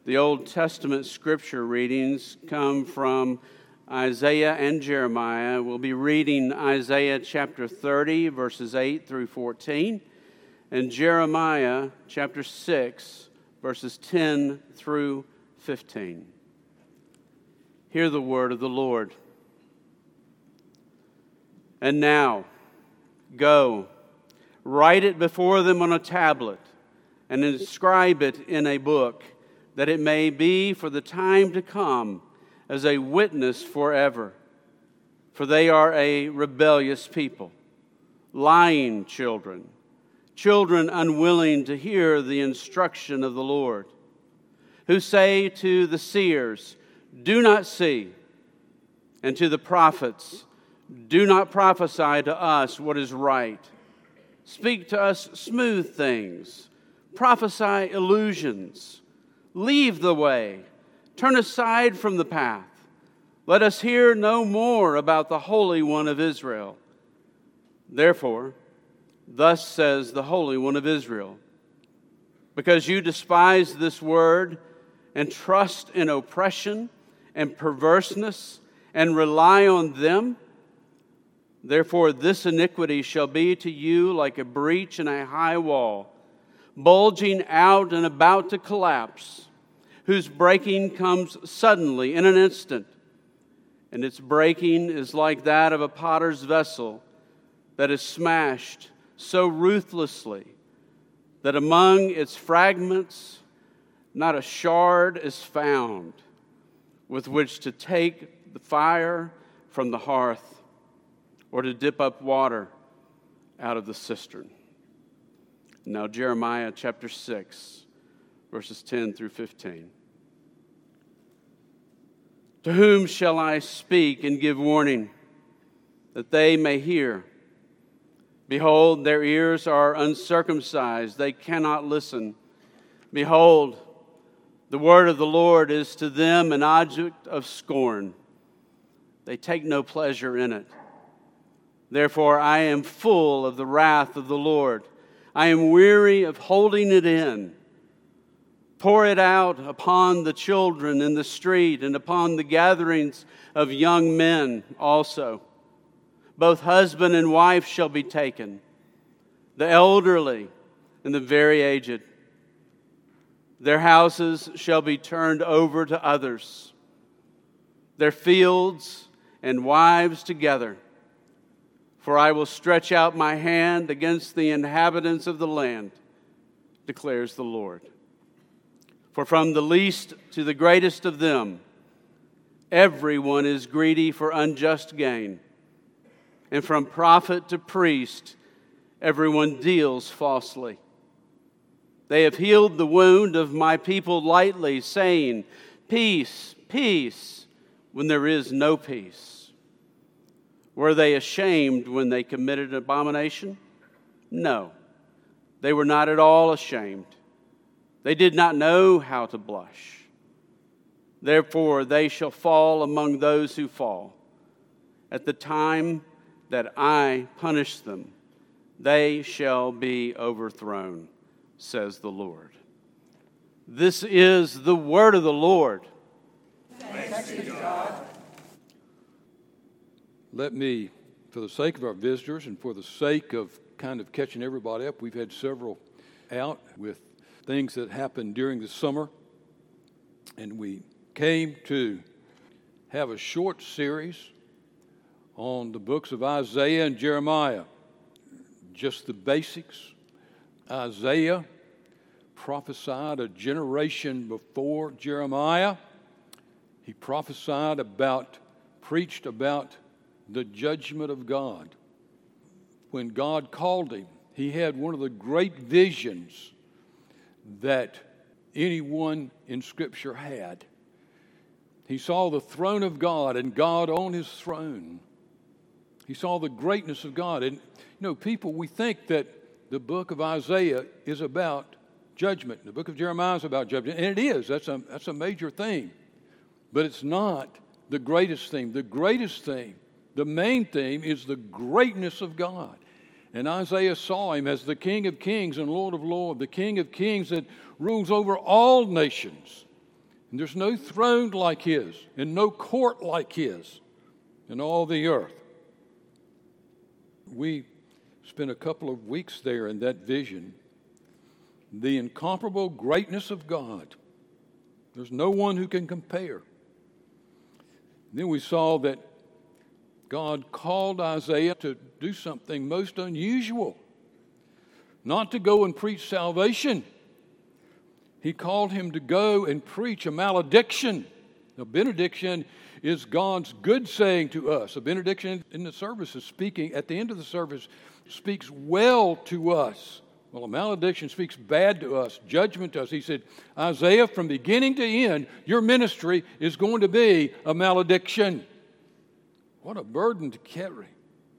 The Old Testament scripture readings come from Isaiah and Jeremiah. We'll be reading Isaiah chapter 30, verses 8 through 14, and Jeremiah chapter 6, verses 10 through 15. Hear the word of the Lord. And now, go, write it before them on a tablet, and inscribe it in a book, that it may be for the time to come as a witness forever. For they are a rebellious people, lying children, children unwilling to hear the instruction of the Lord, who say to the seers, "Do not see," and to the prophets, "Do not prophesy to us what is right. Speak to us smooth things, prophesy illusions. Leave the way, turn aside from the path. Let us hear no more about the Holy One of Israel." Therefore, thus says the Holy One of Israel, because you despise this word and trust in oppression and perverseness and rely on them, therefore this iniquity shall be to you like a breach in a high wall, bulging out and about to collapse, whose breaking comes suddenly in an instant. And its breaking is like that of a potter's vessel that is smashed so ruthlessly that among its fragments not a shard is found with which to take the fire from the hearth or to dip up water out of the cistern. Now Jeremiah chapter 6, verses 10 through 15. To whom shall I speak and give warning, that they may hear? Behold, their ears are uncircumcised, they cannot listen. Behold, the word of the Lord is to them an object of scorn. They take no pleasure in it. Therefore I am full of the wrath of the Lord. I am weary of holding it in. Pour it out upon the children in the street and upon the gatherings of young men also. Both husband and wife shall be taken, the elderly and the very aged. Their houses shall be turned over to others, their fields and wives together. For I will stretch out my hand against the inhabitants of the land, declares the Lord. For from the least to the greatest of them, everyone is greedy for unjust gain. And from prophet to priest, everyone deals falsely. They have healed the wound of my people lightly, saying, "Peace, peace," when there is no peace. Were they ashamed when they committed abomination? No, they were not at all ashamed. They did not know how to blush. Therefore they shall fall among those who fall. At the time that I punish them, they shall be overthrown, says the Lord. This is the word of the Lord. Thanks be to God. Let me, for the sake of our visitors and for the sake of kind of catching everybody up, we've had several out with things that happened during the summer, and we came to have a short series on the books of Isaiah and Jeremiah. Just the basics. Isaiah prophesied a generation before Jeremiah. He prophesied about, preached about the judgment of God. When God called him, he had one of the great visions that anyone in Scripture had. He saw the throne of God and God on his throne. He saw the greatness of God. And, people, we think that the book of Isaiah is about judgment. The book of Jeremiah is about judgment. And it is. That's a major theme. But it's not the greatest theme. The greatest theme, the main theme, is the greatness of God. And Isaiah saw him as the King of Kings and Lord of Lords, the King of Kings that rules over all nations. And there's no throne like his, and no court like his in all the earth. We spent a couple of weeks there in that vision. The incomparable greatness of God. There's no one who can compare. Then we saw that God called Isaiah to do something most unusual. Not to go and preach salvation. He called him to go and preach a malediction. A benediction is God's good saying to us. A benediction in the service is speaking, at the end of the service, speaks well to us. Well, a malediction speaks bad to us, judgment to us. He said, Isaiah, from beginning to end, your ministry is going to be a malediction. What a burden to carry.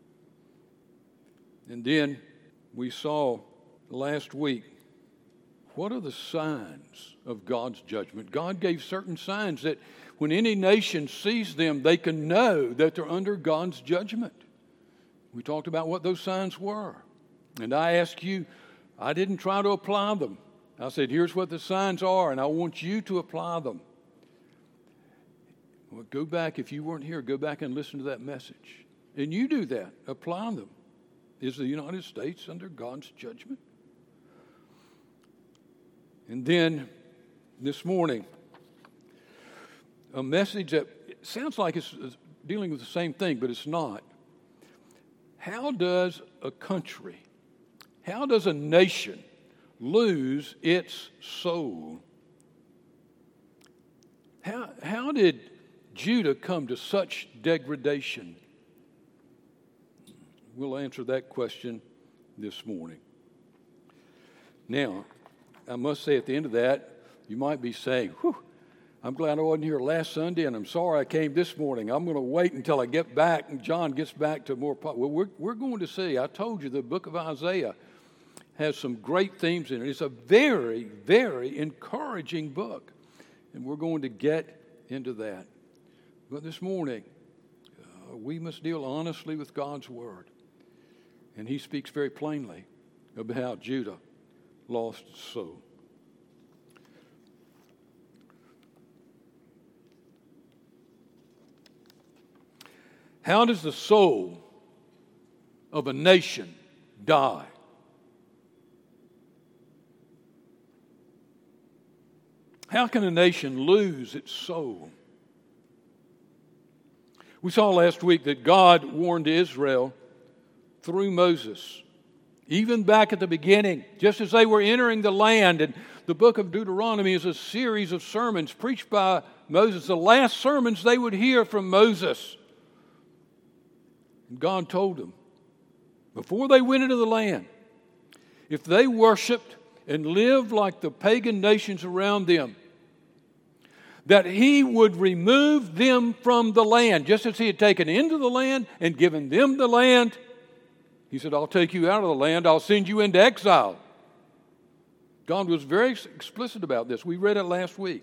And then we saw last week, what are the signs of God's judgment? God gave certain signs that when any nation sees them, they can know that they're under God's judgment. We talked about what those signs were. And I asked you, I didn't try to apply them. I said, here's what the signs are, and I want you to apply them. Well, go back, if you weren't here, go back and listen to that message. And you do that, apply them. Is the United States under God's judgment? And then this morning, a message that sounds like it's dealing with the same thing, but it's not. How does a country, how does a nation lose its soul? How did Judah come to such degradation? We'll answer that question this morning. Now, I must say at the end of that, you might be saying, whew, I'm glad I wasn't here last Sunday, and I'm sorry I came this morning. I'm going to wait until I get back and John gets back to more. Well, we're going to see. I told you the book of Isaiah has some great themes in it. It's a very, very encouraging book, and we're going to get into that. But this morning, we must deal honestly with God's word, and he speaks very plainly about how Judah lost its soul. How does the soul of a nation die? How can a nation lose its soul? We saw last week that God warned Israel through Moses, even back at the beginning, just as they were entering the land. And the book of Deuteronomy is a series of sermons preached by Moses, the last sermons they would hear from Moses. And God told them, before they went into the land, if they worshiped and lived like the pagan nations around them, that he would remove them from the land, just as he had taken into the land and given them the land. He said, I'll take you out of the land. I'll send you into exile. God was very explicit about this. We read it last week.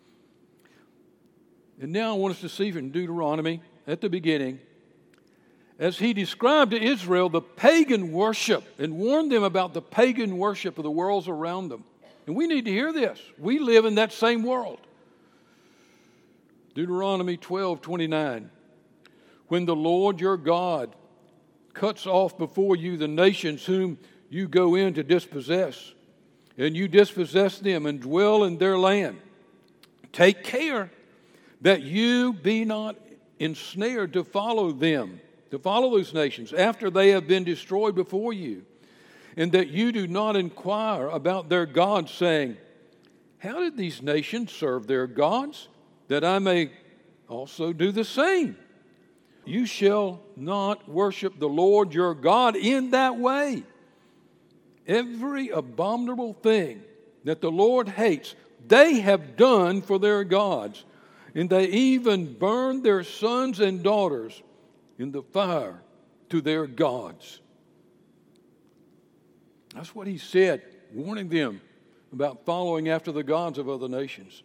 And now I want us to see from Deuteronomy at the beginning, as he described to Israel the pagan worship and warned them about the pagan worship of the worlds around them. And we need to hear this. We live in that same world. Deuteronomy 12:29. When the Lord your God cuts off before you the nations whom you go in to dispossess, and you dispossess them and dwell in their land, take care that you be not ensnared to follow them, to follow those nations after they have been destroyed before you, and that you do not inquire about their gods, saying, how did these nations serve their gods, that I may also do the same? You shall not worship the Lord your God in that way. Every abominable thing that the Lord hates, they have done for their gods, and they even burn their sons and daughters in the fire to their gods. That's what he said, warning them about following after the gods of other nations.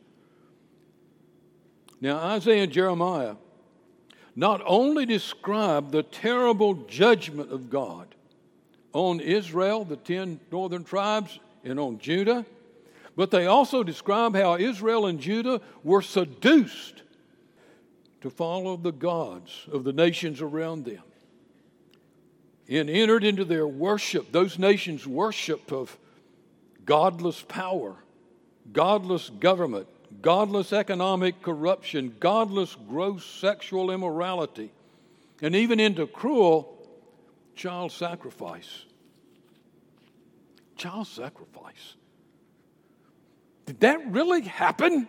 Now, Isaiah and Jeremiah not only describe the terrible judgment of God on Israel, the 10 northern tribes, and on Judah, But they also describe how Israel and Judah were seduced to follow the gods of the nations around them and entered into their worship, those nations' worship of godless power, godless government, godless economic corruption, godless gross sexual immorality, and even into cruel child sacrifice. Child sacrifice. Did that really happen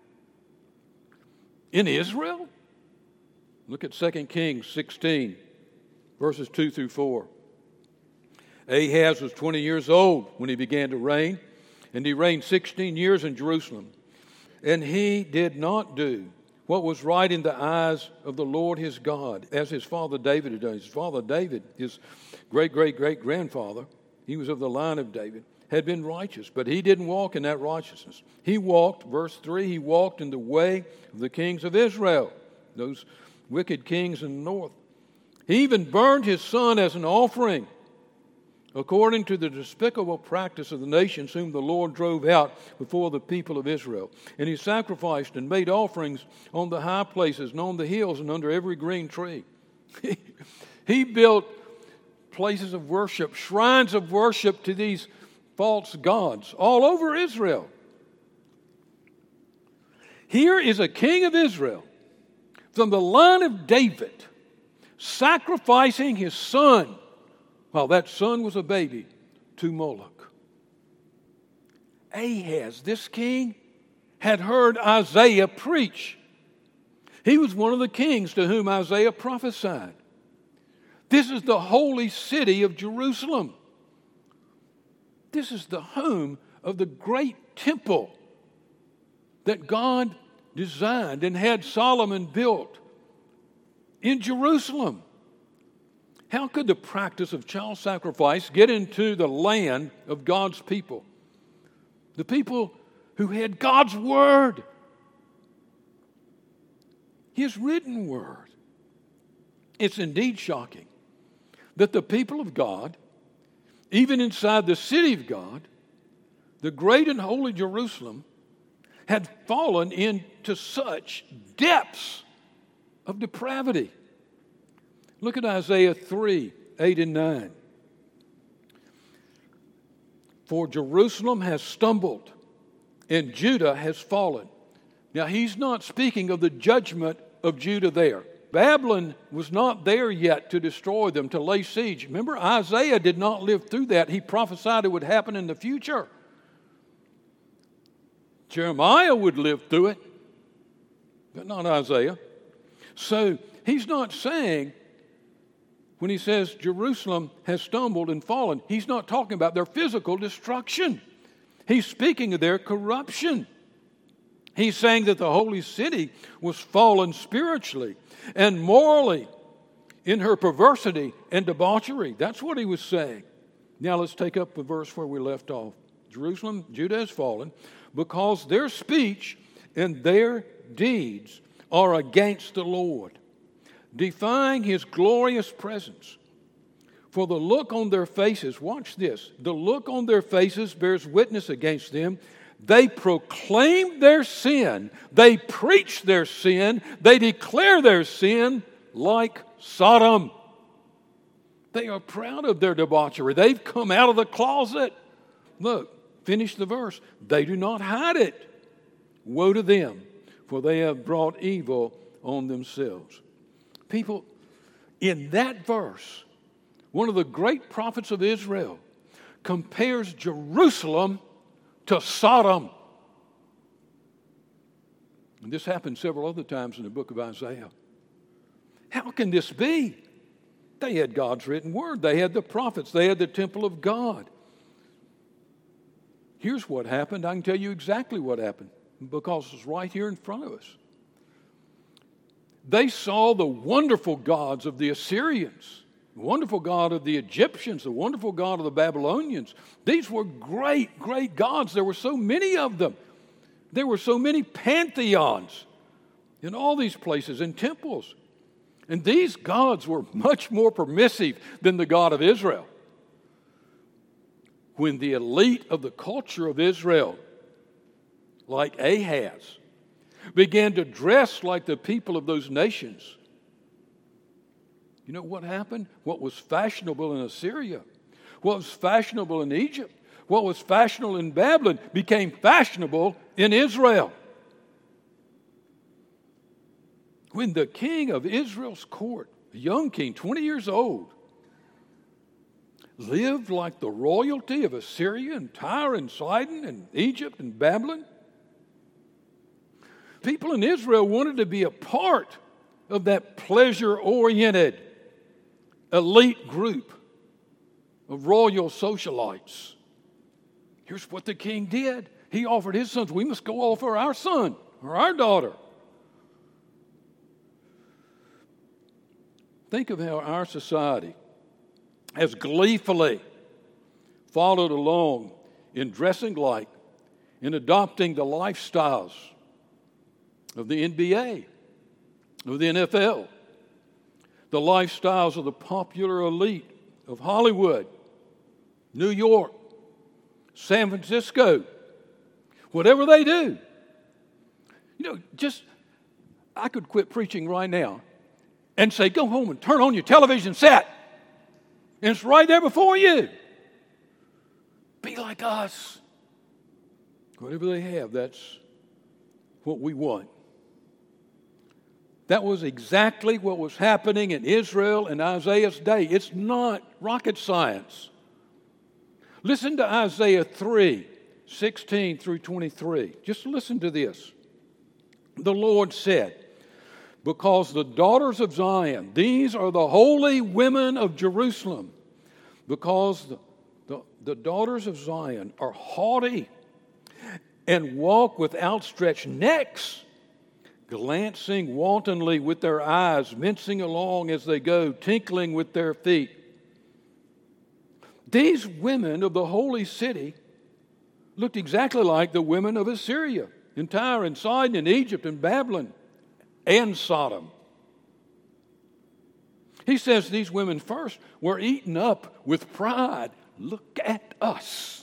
in Israel? Look at 2 Kings 16, verses 2 through 4. Ahaz was 20 years old when he began to reign, and he reigned 16 years in Jerusalem. And he did not do what was right in the eyes of the Lord his God, as his father David had done. His father David, his great-great-great-grandfather, he was of the line of David, had been righteous, but he didn't walk in that righteousness. He walked, verse 3, he walked in the way of the kings of Israel, those wicked kings in the north. He even burned his son as an offering, according to the despicable practice of the nations whom the Lord drove out before the people of Israel. And he sacrificed and made offerings on the high places and on the hills and under every green tree. He built places of worship, shrines of worship to these false gods all over Israel. Here is a king of Israel from the line of David sacrificing his son while that son was a baby to Moloch. Ahaz, this king, had heard Isaiah preach. He was one of the kings to whom Isaiah prophesied. This is the holy city of Jerusalem. This is the home of the great temple that God designed and had Solomon built in Jerusalem. How could the practice of child sacrifice get into the land of God's people? The people who had God's word, his written word. It's indeed shocking that the people of God, even inside the city of God, the great and holy Jerusalem, had fallen into such depths of depravity. Look at Isaiah 3, 8 and 9. For Jerusalem has stumbled, and Judah has fallen. Now, he's not speaking of the judgment of Judah there. Babylon was not there yet to destroy them, to lay siege. Remember, Isaiah did not live through that. He prophesied it would happen in the future. Jeremiah would live through it, but not Isaiah. So he's not saying, when he says Jerusalem has stumbled and fallen, he's not talking about their physical destruction. He's speaking of their corruption. He's saying that the holy city was fallen spiritually and morally in her perversity and debauchery. That's what he was saying. Now let's take up the verse where we left off. Jerusalem, Judah has fallen because their speech and their deeds are against the Lord, defying his glorious presence. For the look on their faces, watch this, the look on their faces bears witness against them. They proclaim their sin. They preach their sin. They declare their sin like Sodom. They are proud of their debauchery. They've come out of the closet. Look, finish the verse. They do not hide it. Woe to them, for they have brought evil on themselves. People, in that verse, one of the great prophets of Israel compares Jerusalem to Sodom. And this happened several other times in the book of Isaiah. How can this be? They had God's written word. They had the prophets. They had the temple of God. Here's what happened. I can tell you exactly what happened because it's right here in front of us. They saw the wonderful gods of the Assyrians, the wonderful God of the Egyptians, the wonderful God of the Babylonians. These were great, great gods. There were so many of them. There were so many pantheons in all these places and temples. And these gods were much more permissive than the God of Israel. When the elite of the culture of Israel like Ahaz, began to dress like the people of those nations. You know what happened? What was fashionable in Assyria, what was fashionable in Egypt, what was fashionable in Babylon became fashionable in Israel. When the king of Israel's court, a young king, 20 years old, lived like the royalty of Assyria and Tyre and Sidon and Egypt and Babylon, people in Israel wanted to be a part of that pleasure-oriented elite group of royal socialites. Here's what the king did. He offered his sons, we must go offer our son or our daughter. Think of how our society has gleefully followed along in dressing like, in adopting the lifestyles of the NBA, of the NFL, the lifestyles of the popular elite of Hollywood, New York, San Francisco, whatever they do. You know, I could quit preaching right now and say, go home and turn on your television set. And it's right there before you. Be like us. Whatever they have, that's what we want. That was exactly what was happening in Israel in Isaiah's day. It's not rocket science. Listen to Isaiah 3:16 through 23. Just listen to this. The Lord said, because the daughters of Zion, these are the holy women of Jerusalem, because the daughters of Zion are haughty and walk with outstretched necks, glancing wantonly with their eyes, mincing along as they go, tinkling with their feet. These women of the holy city looked exactly like the women of Assyria, and Tyre, and Sidon, and Egypt, and Babylon, and Sodom. He says these women first were eaten up with pride. Look at us.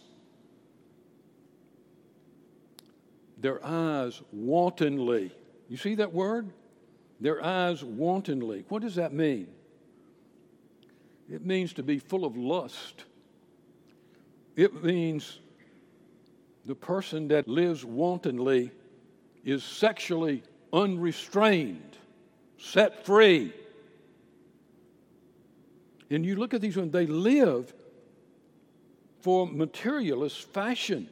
Their eyes wantonly. You see that word? Their eyes wantonly. What does that mean? It means to be full of lust. It means the person that lives wantonly is sexually unrestrained, set free. And you look at these women, they live for materialist fashion.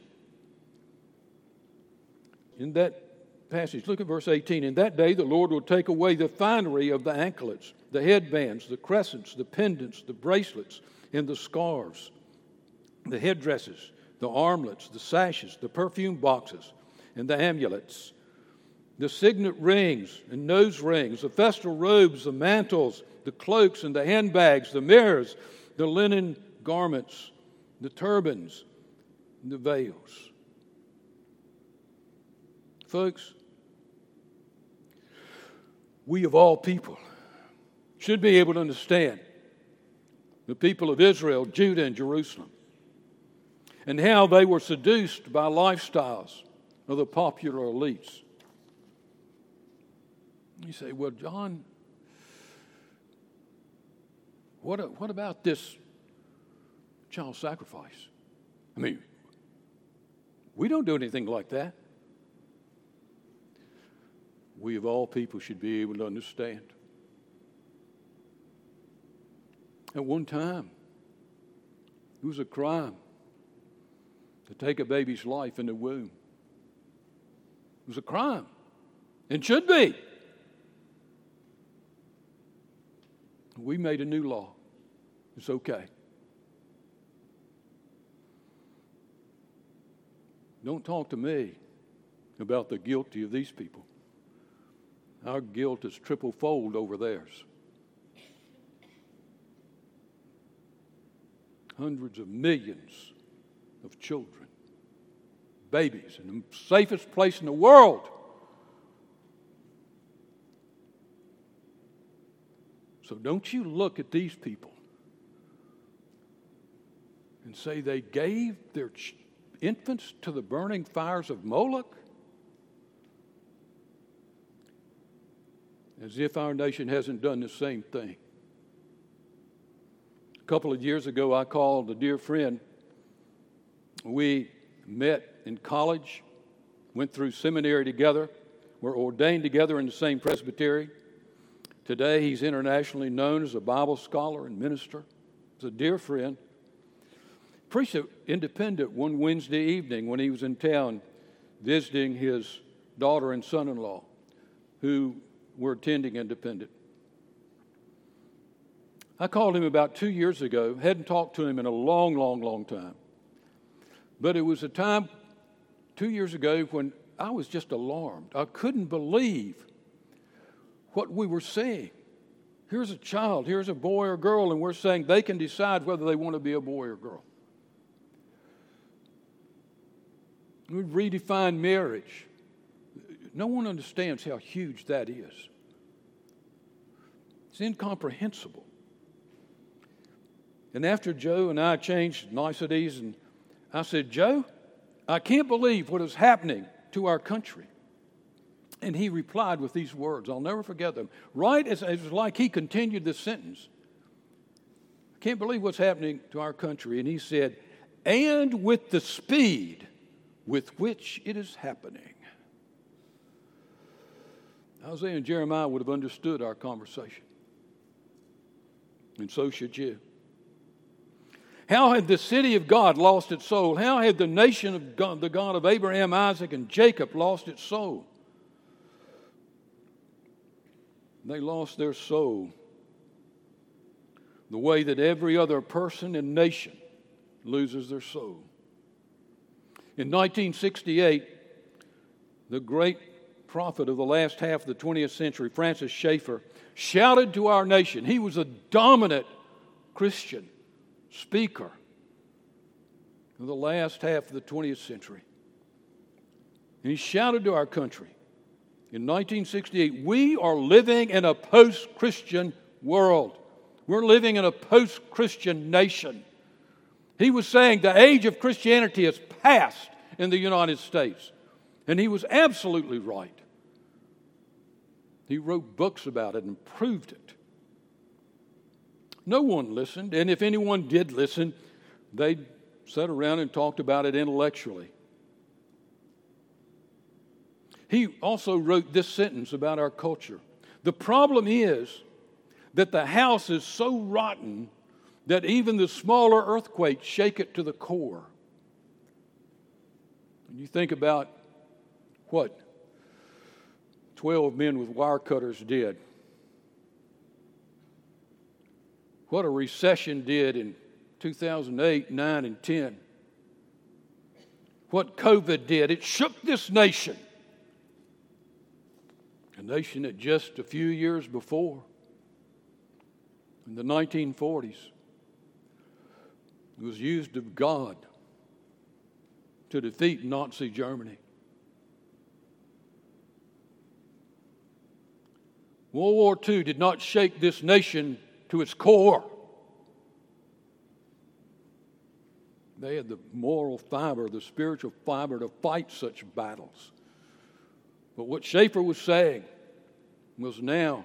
In that passage, look at verse 18. In that day the Lord will take away the finery of the anklets, the headbands, the crescents, the pendants, the bracelets, and the scarves, the headdresses, the armlets, the sashes, the perfume boxes, and the amulets, the signet rings and nose rings, the festal robes, the mantles, the cloaks and the handbags, the mirrors, the linen garments, the turbans, and the veils. Folks, we of all people should be able to understand the people of Israel, Judah, and Jerusalem, and how they were seduced by lifestyles of the popular elites. You say, well, John, what about this child sacrifice? I mean, we don't do anything like that. We of all people should be able to understand. At one time, it was a crime to take a baby's life in the womb. It was a crime, and should be. We made a new law. It's okay. Don't talk to me about the guilty of these people. Our guilt is triple-fold over theirs. Hundreds of millions of children, babies, in the safest place in the world. So don't you look at these people and say they gave their infants to the burning fires of Moloch? as if our nation hasn't done the same thing. A couple of years ago, I called a dear friend. We met in college, went through seminary together, were ordained together in the same presbytery. Today, he's internationally known as a Bible scholar and minister. He's a dear friend. Preached at Independent one Wednesday evening when he was in town visiting his daughter and son-in-law who were attending Independent. I called him about 2 years ago, hadn't talked to him in a long time. But it was a time 2 years ago when I was just alarmed. I couldn't believe what we were seeing. Here's a child, here's a boy or girl, and we're saying they can decide whether they want to be a boy or girl. We redefine marriage. No one understands how huge that is. It's incomprehensible. And after Joe and I changed niceties, and I said, Joe, I can't believe what is happening to our country. And he replied with these words. I'll never forget them. Right as it was like he continued this sentence. I can't believe what's happening to our country. And he said, and with the speed with which it is happening. Isaiah and Jeremiah would have understood our conversation. And so should you. How had the city of God lost its soul? How had the nation of God, the God of Abraham, Isaac, and Jacob, lost its soul? They lost their soul the way that every other person and nation loses their soul. In 1968, the great prophet of the last half of the 20th century, Francis Schaeffer, shouted to our nation. He was a dominant Christian speaker of the last half of the 20th century. And he shouted to our country in 1968, we are living in a post-Christian world. We're living in a post-Christian nation. He was saying the age of Christianity has passed in the United States. And he was absolutely right. He wrote books about it and proved it. No one listened, and if anyone did listen, they sat around and talked about it intellectually. He also wrote this sentence about our culture. The problem is that the house is so rotten that even the smaller earthquakes shake it to the core. When you think about what 12 men with wire cutters did, what a recession did in 2008, 9, and 10, what COVID did, it shook this nation. A nation that just a few years before, in the 1940s, was used of God to defeat Nazi Germany. World War II did not shake this nation to its core. They had the moral fiber, the spiritual fiber to fight such battles. But what Schaeffer was saying was now,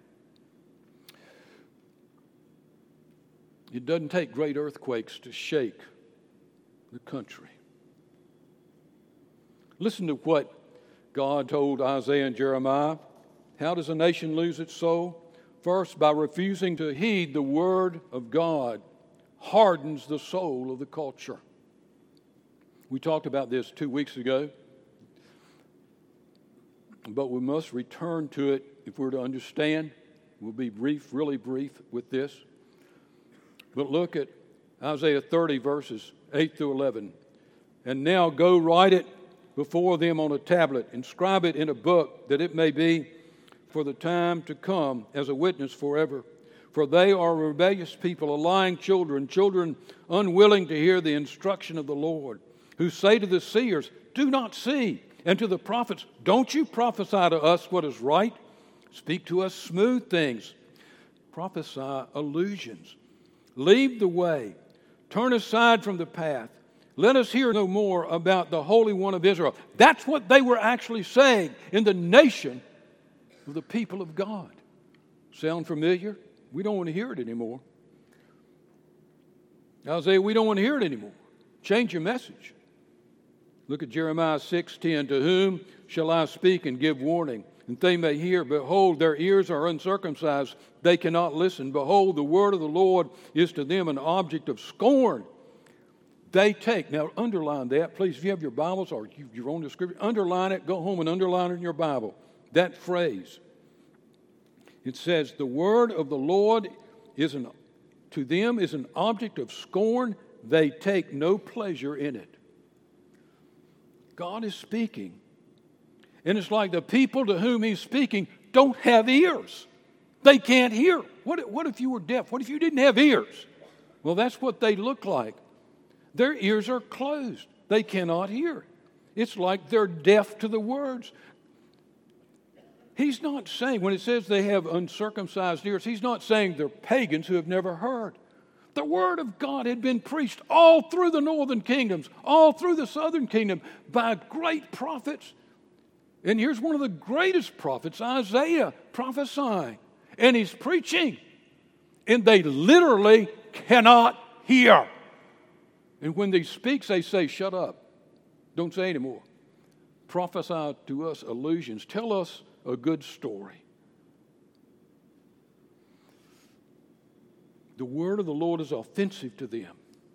it doesn't take great earthquakes to shake the country. Listen to what God told Isaiah and Jeremiah. How does a nation lose its soul? First, by refusing to heed the word of God hardens the soul of the culture. We talked about this 2 weeks ago, but we must return to it if we're to understand. We'll be brief, really brief with this. But look at Isaiah 30, verses 8 through 11. And now go write it before them on a tablet, inscribe it in a book, that it may be for the time to come as a witness forever. For they are a rebellious people, a lying children, children unwilling to hear the instruction of the Lord, who say to the seers, do not see, and to the prophets, don't you prophesy to us what is right? Speak to us smooth things. Prophesy illusions. Leave the way. Turn aside from the path. Let us hear no more about the Holy One of Israel. That's what they were actually saying in the nation of the people of God. Sound familiar? We don't want to hear it anymore. Isaiah, we don't want to hear it anymore. Change your message. Look at Jeremiah 6:10. To whom shall I speak and give warning? And they may hear. Behold, their ears are uncircumcised. They cannot listen. Behold, the word of the Lord is to them an object of scorn. They take. Now, underline that, please. If you have your Bibles or your own scripture, underline it. Go home and underline it in your Bible. That phrase. It says, the word of the Lord to them is an object of scorn. They take no pleasure in it. God is speaking. And it's like the people to whom He's speaking don't have ears. They can't hear. What if you were deaf? What if you didn't have ears? Well, that's what they look like. Their ears are closed. They cannot hear. It's like they're deaf to the words. He's not saying, when it says they have uncircumcised ears, He's not saying they're pagans who have never heard. The Word of God had been preached all through the northern kingdoms, all through the southern kingdom by great prophets. And here's one of the greatest prophets, Isaiah, prophesying. And he's preaching. And they literally cannot hear. And when he speaks, they say, shut up. Don't say anymore. Prophesy to us illusions. Tell us a good story. The word of the Lord is offensive to them.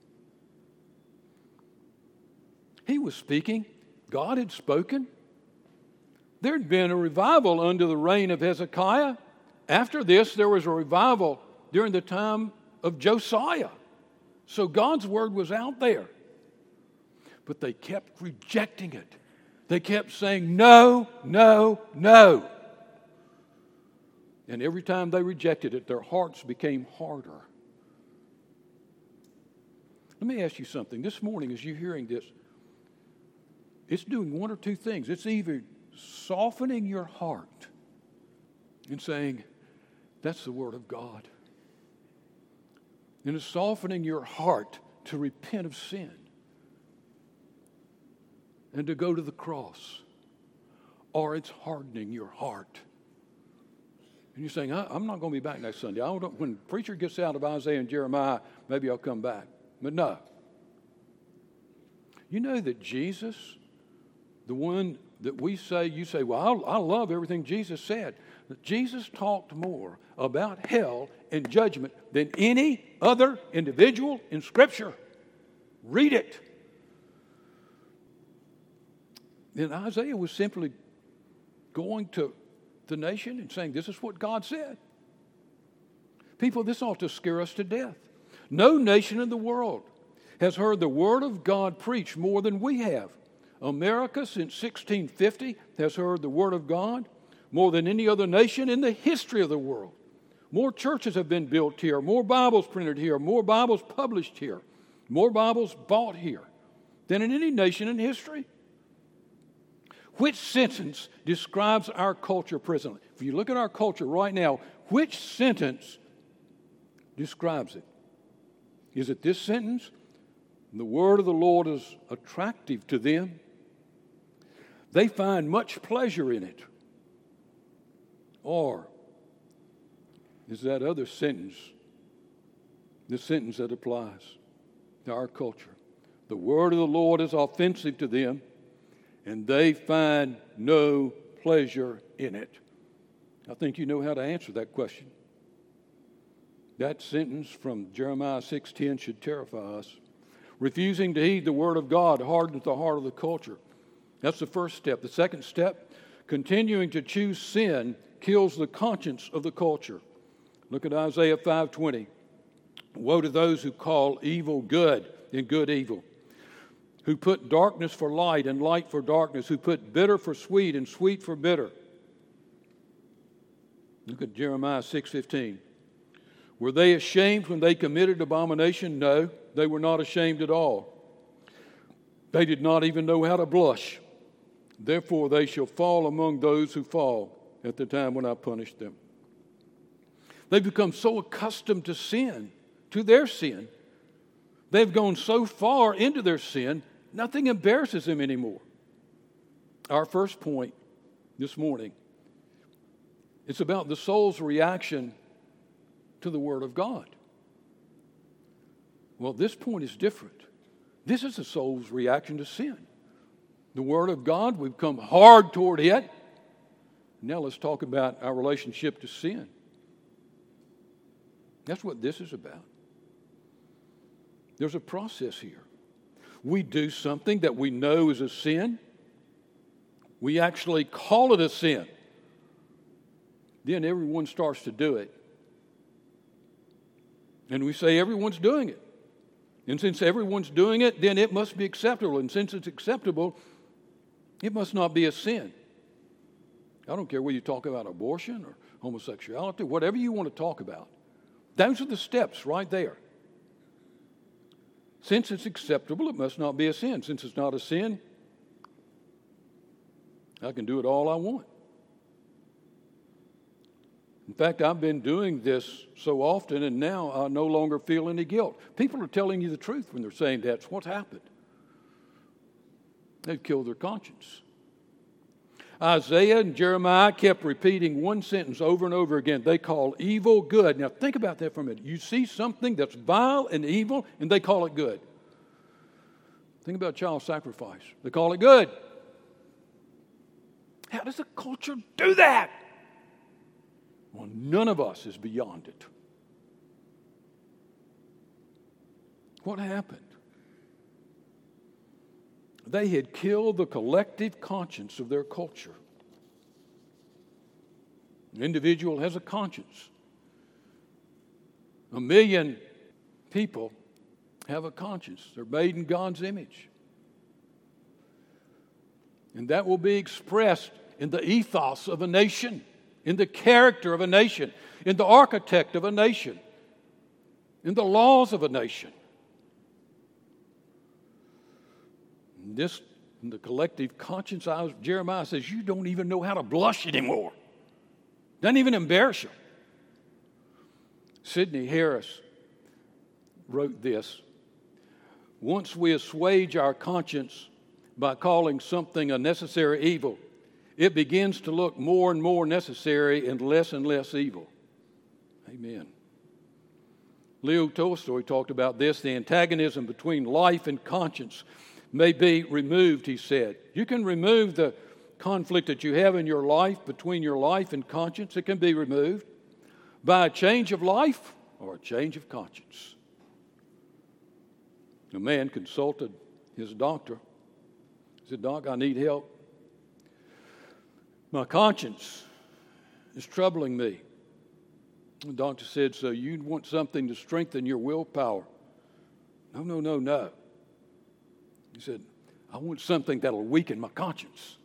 He was speaking. God had spoken. There had been a revival under the reign of Hezekiah. After this, there was a revival during the time of Josiah. So God's word was out there. But they kept rejecting it. They kept saying, no, no, no. And every time they rejected it, their hearts became harder. Let me ask you something. This morning, as you're hearing this, it's doing one or two things. It's either softening your heart and saying, that's the Word of God. And it's softening your heart to repent of sin and to go to the cross. Or it's hardening your heart. And you're saying, I'm not going to be back next Sunday. When the preacher gets out of Isaiah and Jeremiah, maybe I'll come back. But no. You know that Jesus, the one that we say, you say, well, I love everything Jesus said. But Jesus talked more about hell and judgment than any other individual in Scripture. Read it. Then Isaiah was simply going to the nation and saying, this is what God said. People, this ought to scare us to death. No nation in the world has heard the Word of God preached more than we have. America, since 1650, has heard the Word of God more than any other nation in the history of the world. More churches have been built here, more Bibles printed here, more Bibles published here, more Bibles bought here than in any nation in history. Which sentence describes our culture presently? If you look at our culture right now, which sentence describes it? Is it this sentence? The word of the Lord is attractive to them. They find much pleasure in it. Or is that other sentence, the sentence that applies to our culture? The word of the Lord is offensive to them, and they find no pleasure in it. I think you know how to answer that question. That sentence from Jeremiah 6:10 should terrify us. Refusing to heed the word of God hardens the heart of the culture. That's the first step. The second step, continuing to choose sin kills the conscience of the culture. Look at Isaiah 5:20. Woe to those who call evil good and good evil, who put darkness for light and light for darkness, who put bitter for sweet and sweet for bitter. Look at Jeremiah 6:15. Were they ashamed when they committed abomination? No, they were not ashamed at all. They did not even know how to blush. Therefore they shall fall among those who fall at the time when I punish them. They've become so accustomed to sin, to their sin. They've gone so far into their sin, nothing embarrasses them anymore. Our first point this morning It's about the soul's reaction to the Word of God. Well, this point is different. This is the soul's reaction to sin. The Word of God, we've come hard toward it. Now let's talk about our relationship to sin. That's what this is about. There's a process here. We do something that we know is a sin. We actually call it a sin. Then everyone starts to do it. And we say everyone's doing it. And since everyone's doing it, then it must be acceptable. And since it's acceptable, it must not be a sin. I don't care whether you talk about abortion or homosexuality, whatever you want to talk about. Those are the steps right there. Since it's acceptable, it must not be a sin. Since it's not a sin, I can do it all I want. In fact, I've been doing this so often, and now I no longer feel any guilt. People are telling you the truth when they're saying that's what's happened. They've killed their conscience. Isaiah and Jeremiah kept repeating one sentence over and over again. They call evil good. Now think about that for a minute. You see something that's vile and evil, and they call it good. Think about child sacrifice. They call it good. How does a culture do that? Well, none of us is beyond it. What happened? They had killed the collective conscience of their culture. An individual has a conscience. 1 million people have a conscience. They're made in God's image. And that will be expressed in the ethos of a nation, in the character of a nation, in the architect of a nation, in the laws of a nation. This, in the collective conscience, Jeremiah says, you don't even know how to blush anymore. Doesn't even embarrass you. Sidney Harris wrote this. Once we assuage our conscience by calling something a necessary evil, it begins to look more and more necessary and less evil. Amen. Leo Tolstoy talked about this. The antagonism between life and conscience may be removed, he said. You can remove the conflict that you have in your life between your life and conscience. It can be removed by a change of life or a change of conscience. A man consulted his doctor. He said, Doc, I need help. My conscience is troubling me. The doctor said, so you want something to strengthen your willpower? No. He said, I want something that'll weaken my conscience.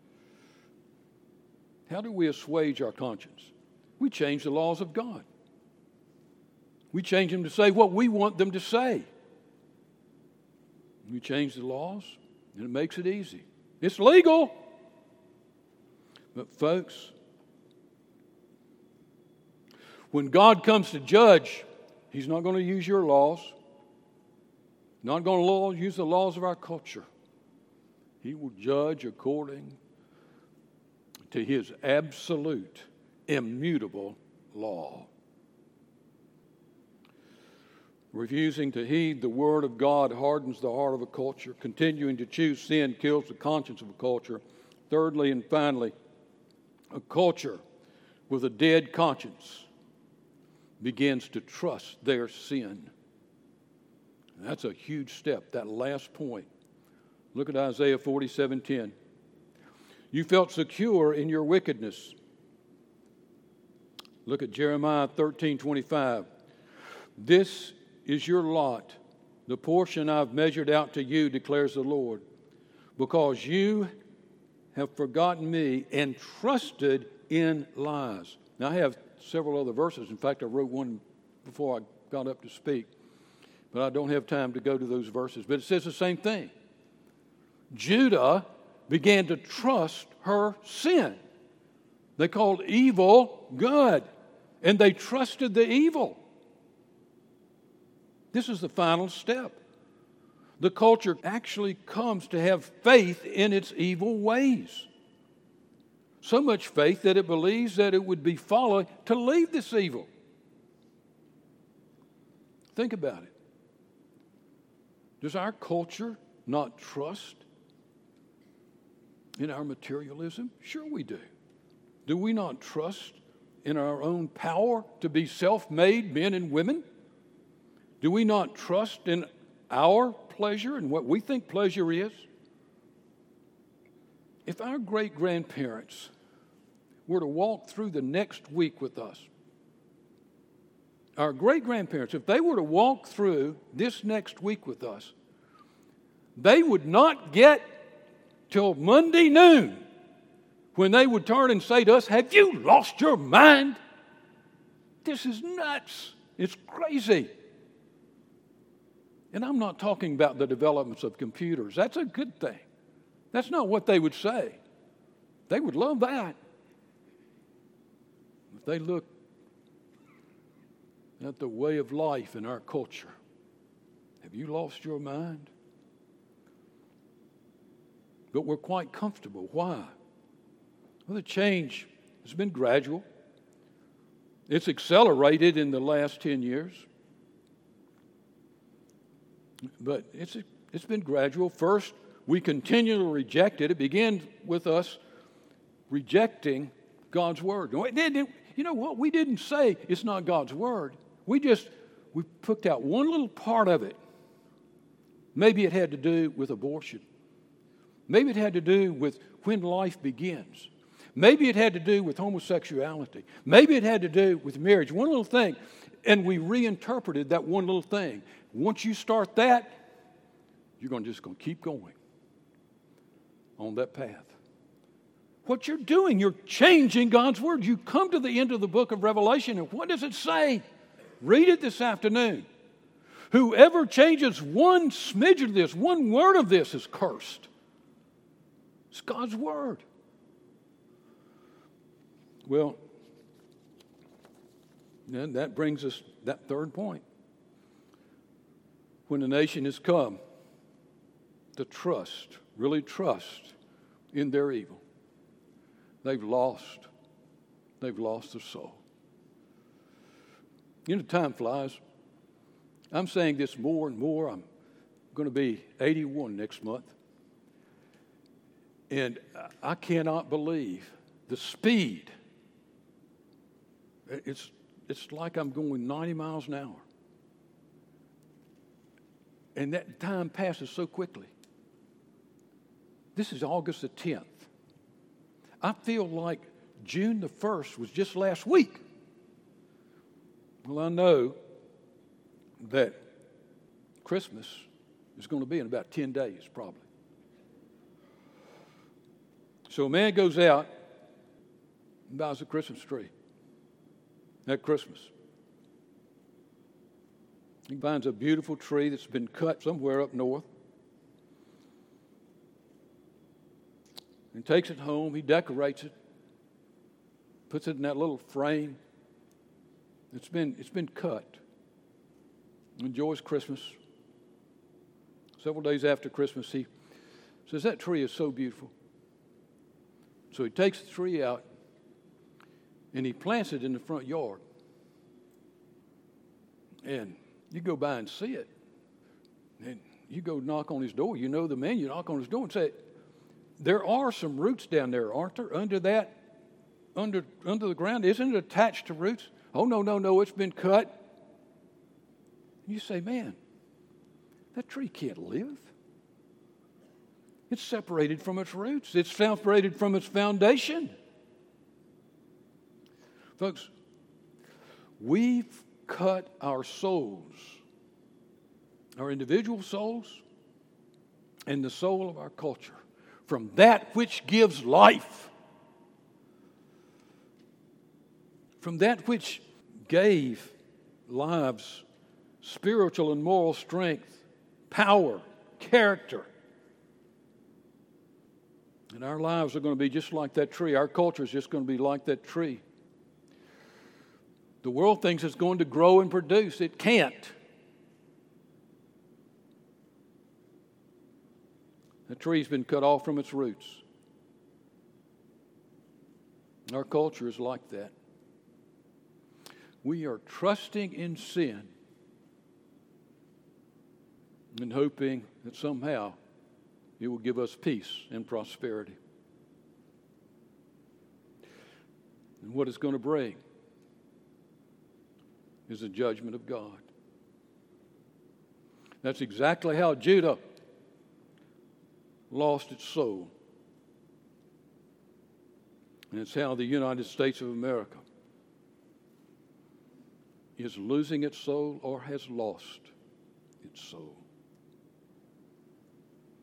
How do we assuage our conscience? We change the laws of God. We change them to say what we want them to say. We change the laws, and it makes it easy. It's legal. But folks, when God comes to judge, He's not going to use your laws. Not going to use the laws of our culture. He will judge according to His absolute, immutable law. Refusing to heed the Word of God hardens the heart of a culture. Continuing to choose sin kills the conscience of a culture. Thirdly and finally, a culture with a dead conscience begins to trust their sin. That's a huge step, that last point. Look at Isaiah 47:10. You felt secure in your wickedness. Look at Jeremiah 13:25. This is your lot, the portion I've measured out to you, declares the Lord, because you have forgotten me and trusted in lies. Now, I have several other verses. In fact, I wrote one before I got up to speak, but I don't have time to go to those verses. But it says the same thing. Judah began to trust her sin. They called evil good, and they trusted the evil. This is the final step. The culture actually comes to have faith in its evil ways. So much faith that it believes that it would be folly to leave this evil. Think about it. Does our culture not trust in our materialism? Sure we do. Do we not trust in our own power to be self-made men and women? Do we not trust in our pleasure and what we think pleasure is? If our great-grandparents were to walk through the next week with us, our great-grandparents, if they were to walk through this next week with us, they would not get till Monday noon when they would turn and say to us, "Have you lost your mind? This is nuts. It's crazy." And I'm not talking about the developments of computers. That's a good thing. That's not what they would say. They would love that. If they look at the way of life in our culture, have you lost your mind? But we're quite comfortable. Why? Well, the change has been gradual. It's accelerated in the last 10 years. But it's been gradual. First, we continually reject it. It began with us rejecting God's Word. You know what? We didn't say it's not God's Word. We picked out one little part of it. Maybe it had to do with abortion. Maybe it had to do with when life begins. Maybe it had to do with homosexuality. Maybe it had to do with marriage. One little thing. And we reinterpreted that one little thing. Once you start that, you're just going to keep going on that path. What you're doing, you're changing God's Word. You come to the end of the book of Revelation, and what does it say? Read it this afternoon. Whoever changes one smidge of this, one word of this, is cursed. It's God's Word. Well, and that brings us that third point. When a nation has come to trust, really trust in their evil, they've lost their soul. You know, time flies. I'm saying this more and more. I'm going to be 81 next month. And I cannot believe the speed. It's like I'm going 90 miles an hour. And that time passes so quickly. This is August the 10th. I feel like June the 1st was just last week. Well, I know that Christmas is going to be in about 10 days, probably. So a man goes out and buys a Christmas tree at Christmas. He finds a beautiful tree that's been cut somewhere up north. And takes it home. He decorates it. Puts it in that little frame. It's been cut. Enjoys Christmas. Several days after Christmas, he says, "That tree is so beautiful." So he takes the tree out and he plants it in the front yard. And you go by and see it. And you go knock on his door. You know the man. You knock on his door and say, "There are some roots down there, aren't there? Under the ground. Isn't it attached to roots?" "Oh, no, it's been cut." And you say, "Man, that tree can't live. It's separated from its roots. It's separated from its foundation." Folks, we've cut our souls, our individual souls, and the soul of our culture from that which gives life, from that which gave lives spiritual and moral strength, power, character. And our lives are going to be just like that tree. Our culture is just going to be like that tree. The world thinks it's going to grow and produce. It can't. The tree's been cut off from its roots. Our culture is like that. We are trusting in sin and hoping that somehow it will give us peace and prosperity. And what it's going to bring is the judgment of God. That's exactly how Judah lost its soul. And it's how the United States of America is losing its soul or has lost its soul.